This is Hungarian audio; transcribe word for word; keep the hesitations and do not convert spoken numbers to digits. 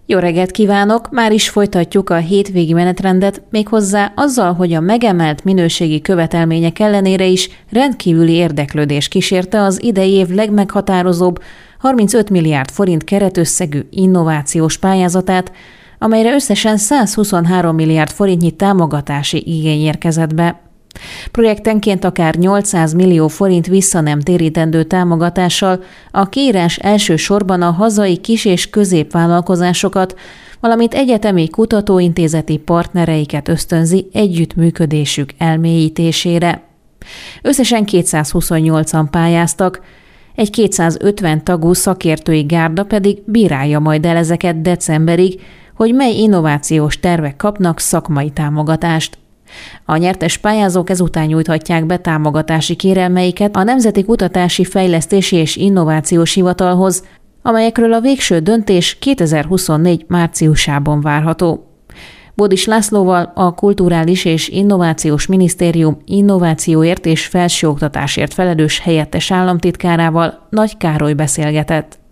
Jó reggelt kívánok! Már is folytatjuk a hétvégi menetrendet, méghozzá azzal, hogy a megemelt minőségi követelmények ellenére is rendkívüli érdeklődés kísérte az idei év legmeghatározóbb harmincöt milliárd forint keretösszegű innovációs pályázatát, amelyre összesen százhuszonhárom milliárd forintnyi támogatási igény érkezett be. Projektenként akár nyolcszáz millió forint vissza nem térítendő támogatással a kiírás elsősorban a hazai kis- és középvállalkozásokat, valamint egyetemi kutatóintézeti partnereiket ösztönzi együttműködésük elmélyítésére. Összesen kétszázhuszonnyolcan pályáztak, egy kétszázötven tagú szakértői gárda pedig bírálja majd el ezeket decemberig, hogy mely innovációs tervek kapnak szakmai támogatást. A nyertes pályázók ezután nyújthatják be támogatási kérelmeiket a Nemzeti Kutatási, Fejlesztési és Innovációs Hivatalhoz, amelyekről a végső döntés kétezer-huszonnégy márciusában várható. Bódis Lászlóval, a Kulturális és Innovációs Minisztérium innovációért és felsőoktatásért felelős helyettes államtitkárával Nagy Károly beszélgetett.